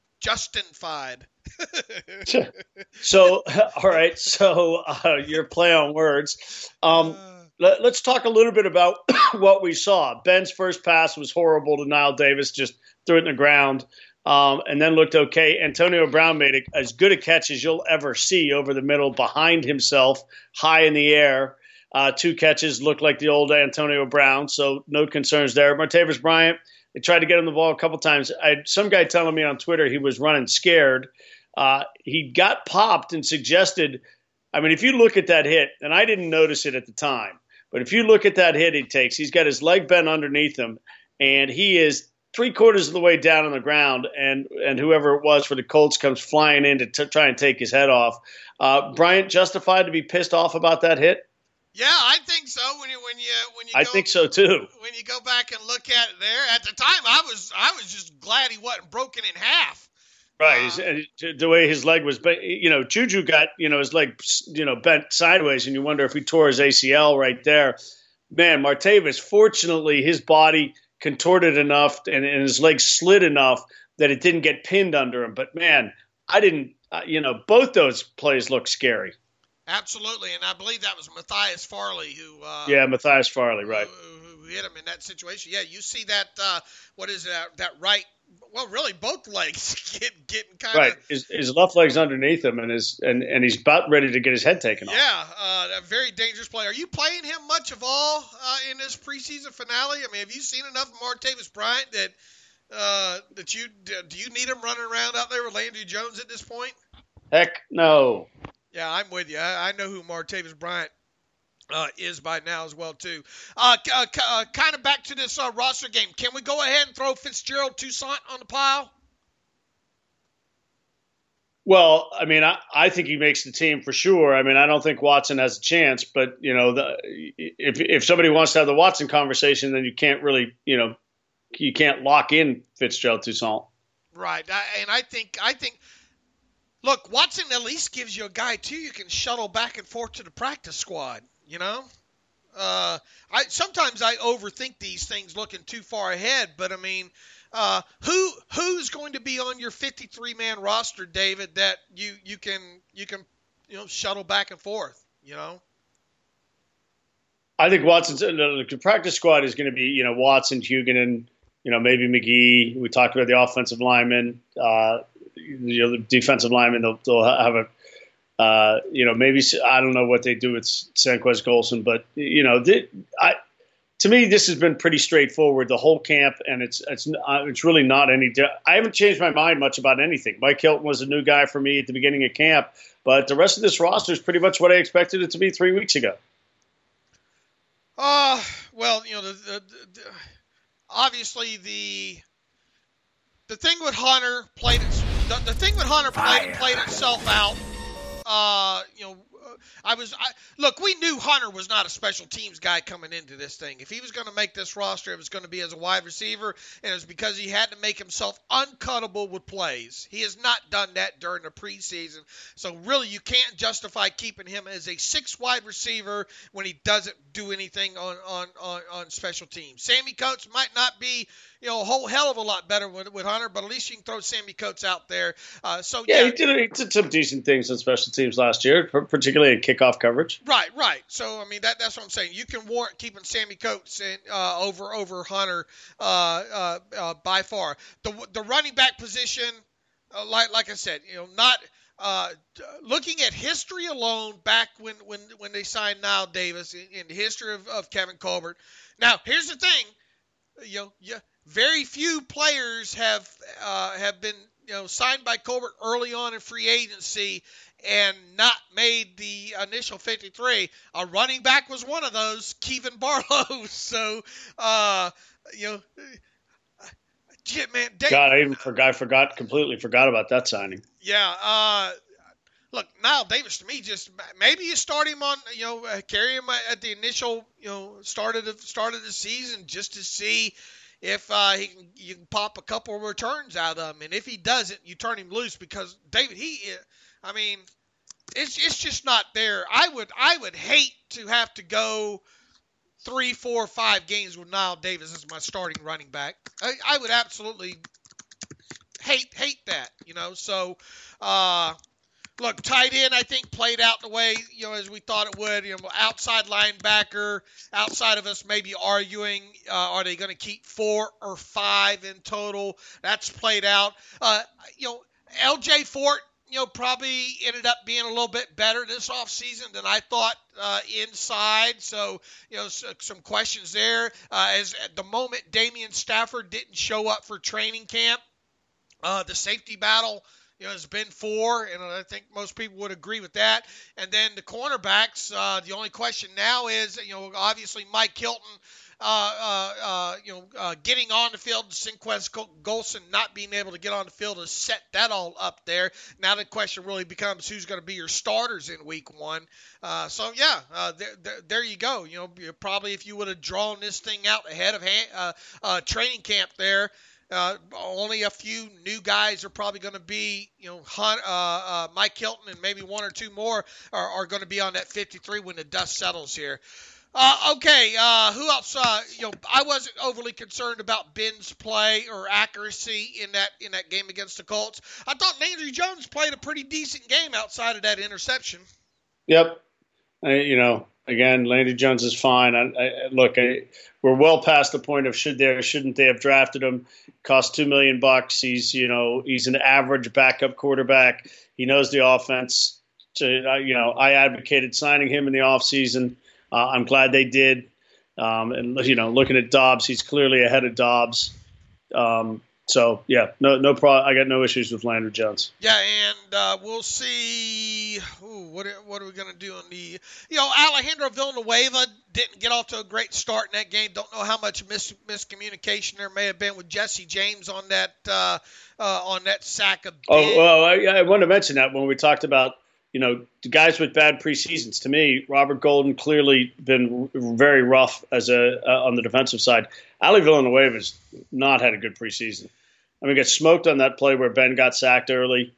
So, all right. So, your play on words. Let's talk a little bit about what we saw. Ben's first pass was horrible to Knile Davis, just threw it in the ground, and then looked okay. Antonio Brown made as good a catch as you'll ever see over the middle, behind himself, high in the air. 2 catches looked like the old Antonio Brown, so no concerns there. Martavis Bryant, they tried to get him the ball a couple times. I had some guy telling me on Twitter he was running scared. He got popped and suggested, if you look at that hit, and I didn't notice it at the time, but if you look at that hit he takes, he's got his leg bent underneath him, and he is 3/4 of the way down on the ground, and whoever it was for the Colts comes flying in to try and take his head off. Bryant justified to be pissed off about that hit? Yeah, I think so. When you I think so too. When you go back and look at it there, at the time I was just glad he wasn't broken in half. Right, the way his leg was, Juju got his leg bent sideways, and you wonder if he tore his ACL right there. Man, Martavis, fortunately, his body contorted enough and his leg slid enough that it didn't get pinned under him. But man, I didn't. Both those plays looked scary. Absolutely, and I believe that was Matthias Farley who. Matthias Farley, right? Who hit him in that situation? Yeah, you see that? What is that right? Well, really, both legs getting kind of right. His left leg's underneath him, and he's about ready to get his head taken off. Yeah, a very dangerous play. Are you playing him much of all in this preseason finale? Have you seen enough of Martavis Bryant that do you need him running around out there with Landry Jones at this point? Heck no. Yeah, I'm with you. I know who Martavis Bryant is by now as well, too. Kind of back to this roster game. Can we go ahead and throw Fitzgerald Toussaint on the pile? Well, I think he makes the team for sure. I don't think Watson has a chance, but, if somebody wants to have the Watson conversation, then you can't really, you can't lock in Fitzgerald Toussaint. Right. And I think look, Watson at least gives you a guy, too, you can shuttle back and forth to the practice squad, Sometimes I overthink these things looking too far ahead, but, who's going to be on your 53-man roster, David, that you can shuttle back and forth, I think the practice squad is going to be, Watson, Huguenin, maybe McGee. We talked about the offensive linemen. The defensive linemen, they'll have maybe, I don't know what they do with Sanquez Golson, but to me, this has been pretty straightforward the whole camp, and it's really not any. I haven't changed my mind much about anything. Mike Hilton was a new guy for me at the beginning of camp, but the rest of this roster is pretty much what I expected it to be 3 weeks ago. Well, obviously the thing with Hunter played itself out. Look, we knew Hunter was not a special teams guy coming into this thing. If he was going to make this roster, it was going to be as a wide receiver, and it was because he had to make himself uncuttable with plays. He has not done that during the preseason. So really, you can't justify keeping him as a 6 wide receiver when he doesn't do anything on special teams. Sammy Coates might not be a whole hell of a lot better with Hunter, but at least you can throw Sammy Coates out there. He did some decent things on special teams last year, particularly in kickoff coverage. Right. So that's what I'm saying. You can warrant keeping Sammy Coates over Hunter by far. The running back position, like I said, not. Looking at history alone, back when they signed Knile Davis, in the history of Kevin Colbert. Now, here's the thing, very few players have been signed by Colbert early on in free agency and not made the initial 53. A running back was one of those, Kevin Barlow. So, man, God, I completely forgot about that signing. Yeah. Look, Knile Davis to me, just maybe you start him on, carry him at the initial, start of the season just to see if you can pop a couple of returns out of him. And if he doesn't, you turn him loose because David, it's just not there. I would hate to have to go 3, 4, 5 games with Knile Davis as my starting running back. I would absolutely hate that, So, look, tight end, I think, played out the way, as we thought it would. Outside linebacker, outside of us maybe arguing, are they going to keep 4 or 5 in total? That's played out. LJ Fort, probably ended up being a little bit better this offseason than I thought inside. So, some questions there. As at the moment, Damian Stafford didn't show up for training camp. The safety battle, has been 4, and I think most people would agree with that. And then the cornerbacks, the only question now is, obviously Mike Hilton, getting on the field, Sinquez Golson not being able to get on the field has set that all up there. Now the question really becomes who's going to be your starters in week 1. There you go. Probably if you would have drawn this thing out ahead of training camp there, only a few new guys are probably going to be, Mike Hilton and maybe 1 or 2 more are going to be on that 53 when the dust settles here. Who else? I wasn't overly concerned about Ben's play or accuracy in that game against the Colts. I thought Landry Jones played a pretty decent game outside of that interception. Yep. Again, Landry Jones is fine. We're well past the point of shouldn't they have drafted him? Cost $2 million. He's an average backup quarterback. He knows the offense. I advocated signing him in the offseason. I'm glad they did. Looking at Dobbs, he's clearly ahead of Dobbs. No problem. I got no issues with Landry Jones. Yeah, and we'll see. What are we going to do on the? Alejandro Villanueva didn't get off to a great start in that game. Don't know how much miscommunication there may have been with Jesse James on that sack of. I wanted to mention that when we talked about. The guys with bad preseasons. To me, Robert Golden clearly been very rough on the defensive side. Ali Villanueva's not had a good preseason. Got smoked on that play where Ben got sacked early.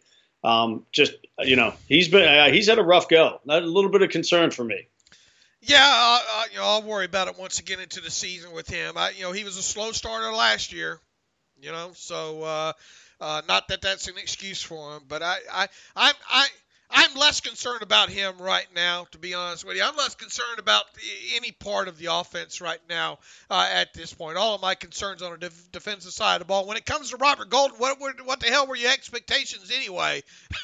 He's had a rough go. That's a little bit of concern for me. Yeah, I'll worry about it once again into the season with him. He was a slow starter last year. So not that that's an excuse for him, but I'm less concerned about him right now, to be honest with you. I'm less concerned about any part of the offense right now at this point. All of my concerns on the defensive side of the ball. When it comes to Robert Golden, what the hell were your expectations anyway?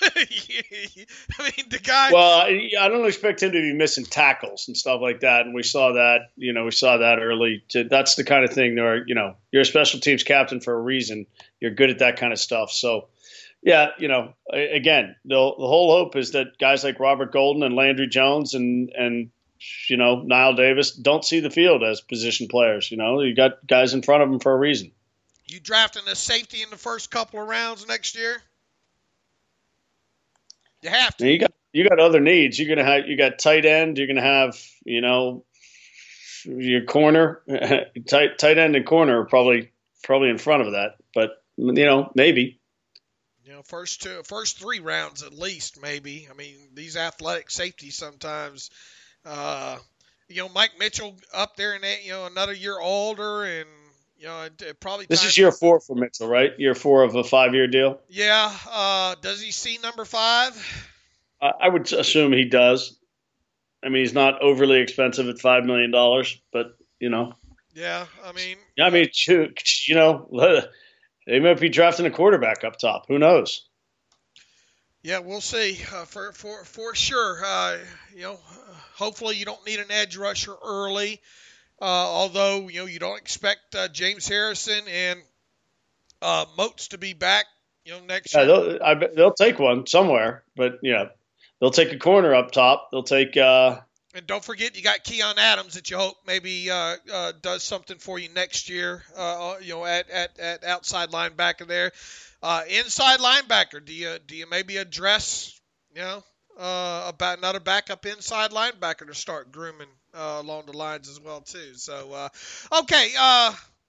The guy. Well, I don't expect him to be missing tackles and stuff like that, and we saw that. We saw that early. That's the kind of thing where you're a special teams captain for a reason. You're good at that kind of stuff. So. Yeah, again, the whole hope is that guys like Robert Golden and Landry Jones and Knile Davis don't see the field as position players. You got guys in front of them for a reason. You drafting a safety in the first couple of rounds next year? You have to. You got other needs. You got tight end. You're gonna have your corner, tight end and corner are probably in front of that. But maybe. First 3 rounds at least, maybe. These athletic safeties sometimes, Mike Mitchell up there and another year older, and probably. This is year 4 for Mitchell, right? Year 4 of a 5-year deal. Yeah. Does he see number 5? I would assume he does. He's not overly expensive at $5 million, but Yeah, They might be drafting a quarterback up top. Who knows? Yeah, we'll see. For sure. Hopefully you don't need an edge rusher early. Although you don't expect James Harrison and Moats to be back. Next year. They'll take one somewhere, but they'll take a corner up top. They'll take. And don't forget, you got Keon Adams that you hope maybe does something for you next year. At outside linebacker there, inside linebacker. Do you maybe address about another backup inside linebacker to start grooming along the lines as well too? So okay,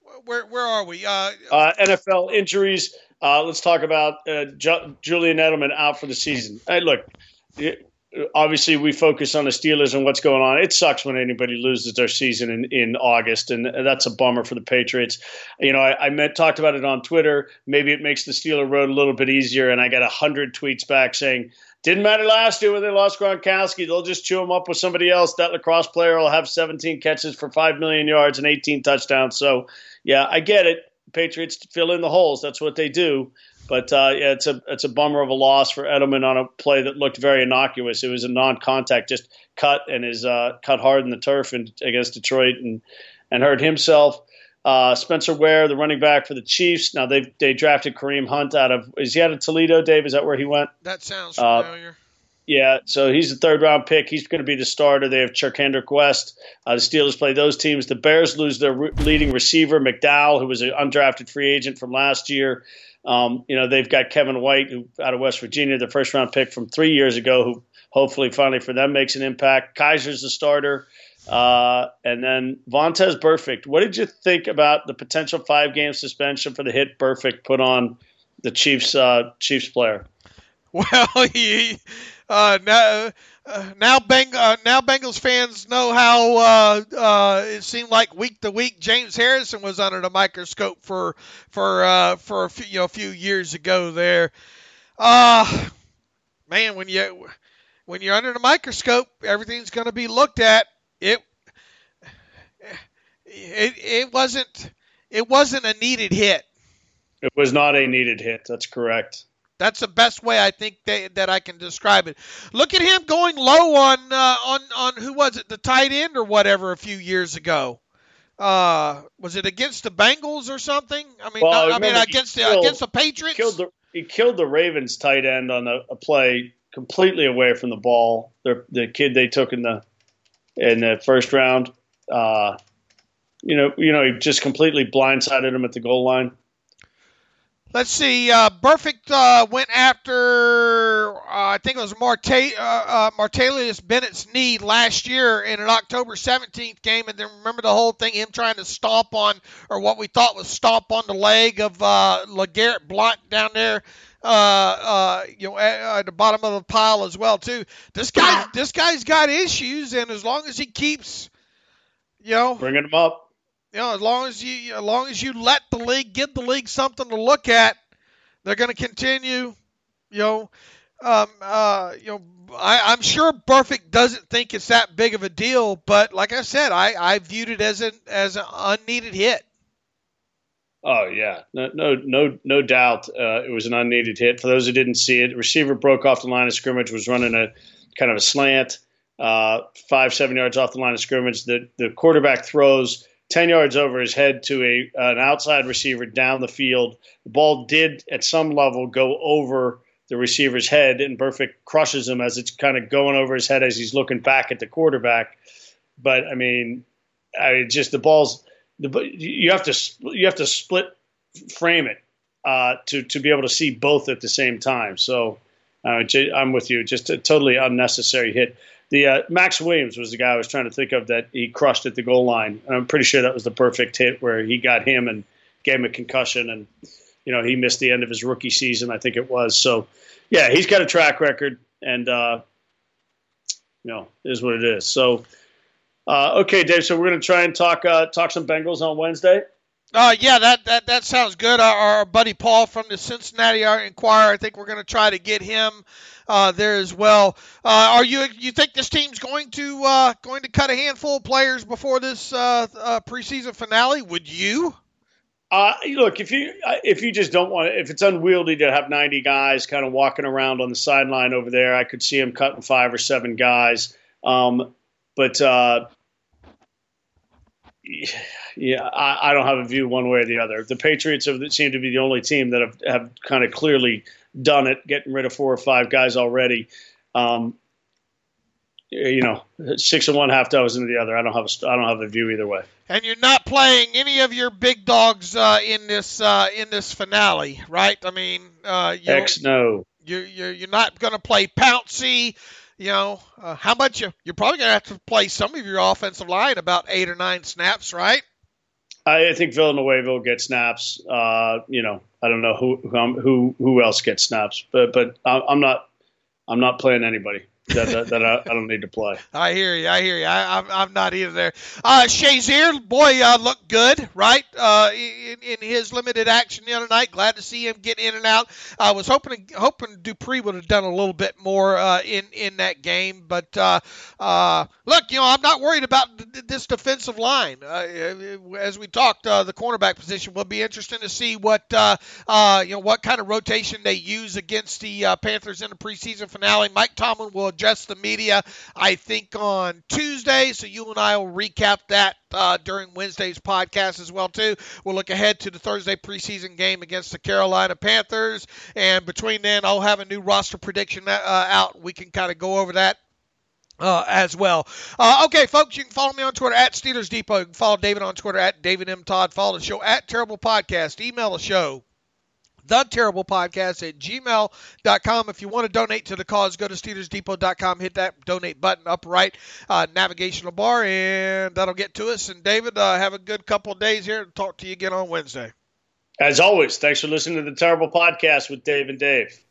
Where are we? NFL injuries. Let's talk about Julian Edelman out for the season. Hey, look, obviously we focus on the Steelers and what's going on. It sucks when anybody loses their season in August, and that's a bummer for the Patriots. I talked about it on Twitter. Maybe it makes the Steeler road a little bit easier, and I got 100 tweets back saying, didn't matter last year when they lost Gronkowski. They'll just chew him up with somebody else. That lacrosse player will have 17 catches for 5 million yards and 18 touchdowns. So, yeah, I get it. Patriots fill in the holes. That's what they do. But, yeah, it's a bummer of a loss for Edelman on a play that looked very innocuous. It was a non-contact, just cut and is cut hard in the turf against Detroit and hurt himself. Spencer Ware, the running back for the Chiefs. Now they drafted Kareem Hunt is he out of Toledo, Dave? Is that where he went? That sounds familiar. Yeah, so he's the third-round pick. He's going to be the starter. They have Charkandrick West. The Steelers play those teams. The Bears lose their leading receiver, McDowell, who was an undrafted free agent from last year. They've got Kevin White, who out of West Virginia, the first-round pick from 3 years ago, who hopefully finally for them makes an impact. Kaiser's the starter. And then Vontaze Burfict. What did you think about the potential 5-game suspension for the hit Burfict put on the Chiefs player? Well, now Bengals fans know how it seemed like week to week James Harrison was under the microscope for a few years ago there. Man, when you're under the microscope, everything's going to be looked at. It wasn't a needed hit. It was not a needed hit. That's correct. That's the best way I think that I can describe it. Look at him going low on who was it, the tight end or whatever a few years ago. Was it against the Bengals or something? Against the Patriots. He killed the Ravens tight end on a play completely away from the ball. The kid they took in the first round. He just completely blindsided him at the goal line. Let's see. Burfict went after, I think it was Martellus Bennett's knee last year in an October 17th game. And then remember the whole thing, him trying to stomp on, or what we thought was stomp on the leg of LeGarrette Blount down there. At the bottom of the pile as well too. This guy's got issues, and as long as he keeps, bringing him up. As long as you let the league, give the league something to look at, they're going to continue. I'm sure Burfict doesn't think it's that big of a deal, but like I said, I viewed it as an unneeded hit. Oh yeah, no doubt. It was an unneeded hit. For those who didn't see it, the receiver broke off the line of scrimmage, was running a kind of a slant, 5-7 yards off the line of scrimmage. The quarterback throws 10 yards over his head to an outside receiver down the field. The ball did, at some level, go over the receiver's head, and Burfict crushes him as it's kind of going over his head as he's looking back at the quarterback. But just the ball's you have to split frame it to be able to see both at the same time. So I'm with you. Just a totally unnecessary hit. The Max Williams was the guy I was trying to think of that he crushed at the goal line. And I'm pretty sure that was the perfect hit where he got him and gave him a concussion, and he missed the end of his rookie season, I think it was. So, yeah, he's got a track record, and it is what it is. So, okay, Dave. So we're going to try and talk some Bengals on Wednesday. Yeah, that sounds good. Our buddy Paul from the Cincinnati Enquirer, I think we're going to try to get him there as well. You think this team's going to cut a handful of players before this preseason finale? Would you? Look, if you just don't want it, if it's unwieldy to have 90 guys kind of walking around on the sideline over there, I could see him cutting 5 or 7 guys. Yeah, I don't have a view one way or the other. The Patriots seem to be the only team that have kind of clearly done it, getting rid of 4 or 5 guys already. 6 of one, half dozen of the other. I don't have a view either way. And you're not playing any of your big dogs in this finale, right? I mean, no. You're not going to play Pouncey. How much you're probably going to have to play some of your offensive line, about 8 or 9 snaps, right? I think Villanueva will get snaps. I don't know who else gets snaps, but I'm not playing anybody that I don't need to play. I hear you. I'm not either there. Shazier, boy, looked good, right? In his limited action the other night. Glad to see him get in and out. I was hoping Dupree would have done a little bit more in that game. But look, I'm not worried about this defensive line. As we talked, the cornerback position will be interesting to see what kind of rotation they use against the Panthers in the preseason finale. Mike Tomlin will address the media, I think, on Tuesday, so you and I will recap that during Wednesday's podcast as well, too. We'll look ahead to the Thursday preseason game against the Carolina Panthers, and between then, I'll have a new roster prediction out. We can kind of go over that as well. Okay, folks, you can follow me on Twitter at Steelers Depot. You can follow David on Twitter at David M. Todd. Follow the show at Terrible Podcast. Email the show, theterriblepodcast@gmail.com. If you want to donate to the cause, go to SteelersDepot.com, hit that donate button up right, navigational bar, and that'll get to us. And David, have a good couple of days here. Talk to you again on Wednesday. As always, thanks for listening to the Terrible Podcast with Dave and Dave.